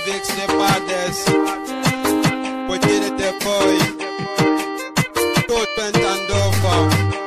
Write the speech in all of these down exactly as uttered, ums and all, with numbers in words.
Mavix the baddest. Put it the boy. Tot bent and over.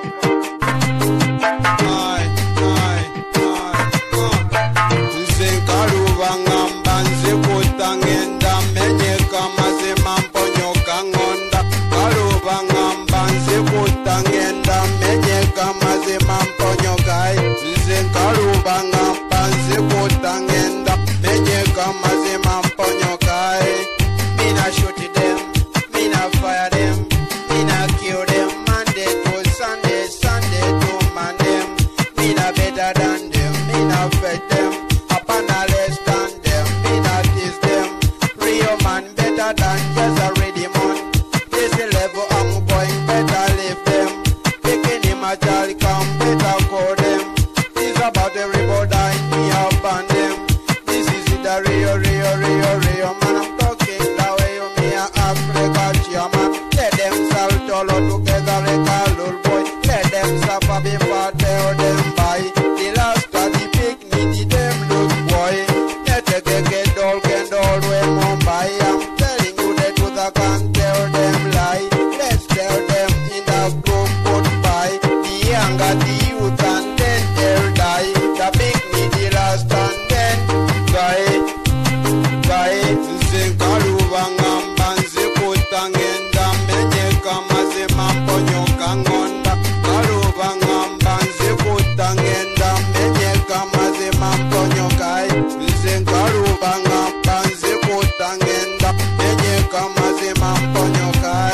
Aye, aye, aye. Zinkaruba ngamba nzikuta ngenda menye kama zimamponyoka ngonda. Karuba ngamba nzikuta ngenda menye kama zimamponyoka. Zinkaruba ngamba nzikuta ngenda menye kama zimamponyoka. Mina shoot them, mina fire them, mina kill them. Monday to Sunday, Sunday to Monday. Mina better than them, mina fed them. Upon a less than them, mina tease them. Real man better than just a ready man. This the level I'm going, better leave them. Picking him a jolly come, better call them. This about everybody, me upon them. This is it, the real, real, real, real man. I'm talking the way you me a Africa chairman. Let them salt all together like a little boy. Let them suffer before tell them bye. The last of the big needy them look boy. Let the get all get all way Mumbai. I'm telling you the truth, I can't tell them lie. Let's tell them in the group goodbye. The younger the youth and then they'll die. The big needy last and then guy. Guy, Zinkaruba ngamba nzikuta ngenda menye kama zimamponyoka ngonda. Karuba ngamba nzikuta ngenda menye kama zimamponyoka. Zinkaruba ngamba nzikuta ngenda menye kama zimamponyoka.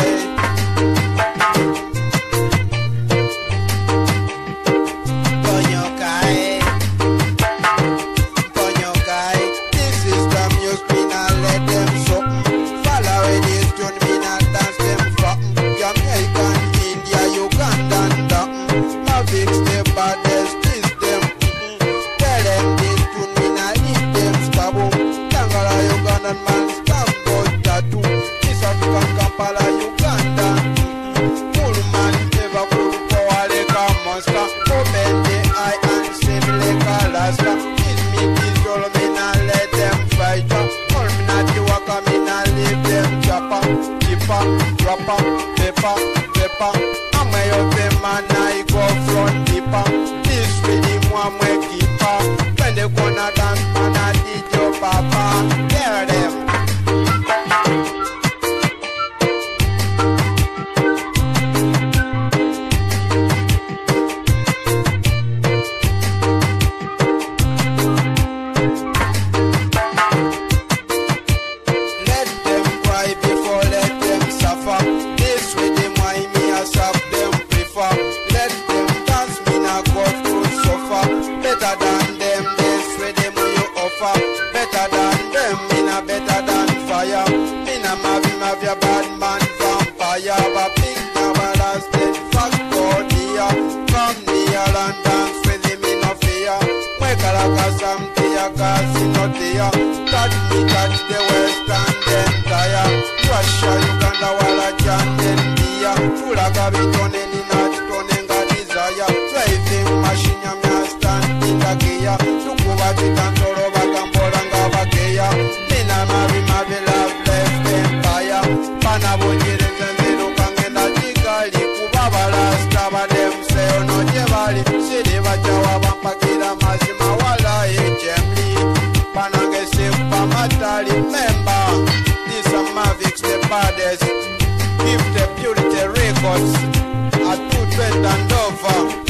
Ponyokai, Ponyokai. This is the music, me not let them something. Follow this tune, me not dance them fucking. Jamaican, India, Uganda, and nothing. Mavix the baddest, this them. Mm-hmm. Tell them this tune, me not leave them staboo. Tangara, Ugandan man, stab gold tattoo. This African Kampala, Uganda. Mm-hmm. Full man, never cool power like a monster. Open the eye and see me like Alaska. This me, this all me not let them fight ya. All me not the waka, me not leave them chopper. Chipper, rapper, pepper, pepper. I'm a young man, I go front deeper. This really one way keeper. When they gonna dance, man, I did your papa. Hear them. Let them cry before let them suffer. This with them why me a suck them prefer. Let them dance me not go through suffer. Better than them, this with them you offer. Better than them, me not better than fire. Me not mavi mavi a bad man vampire. But big everlasting factor dear. Come near and dance with him in no fear. Mweka like something a cause in no dear. Touch me, touch the west and then tire. Russia, Uganda, Walla, John, India. Tula gabi tone ni nach tone nga desire. Driving machine ya mya stand in the gear. Tukuba chitantoro bagambola nga bakeya. Nina mavi mavi love left empire. Pana bujiri zenziru kangenda jigali. Kubaba last aba dem se ono jebali. Sidi bachawa bampakira mazima wala ejemli. Panange simpa matali member. This a Mavix the baddest. Give the purity records. A two twenty and over.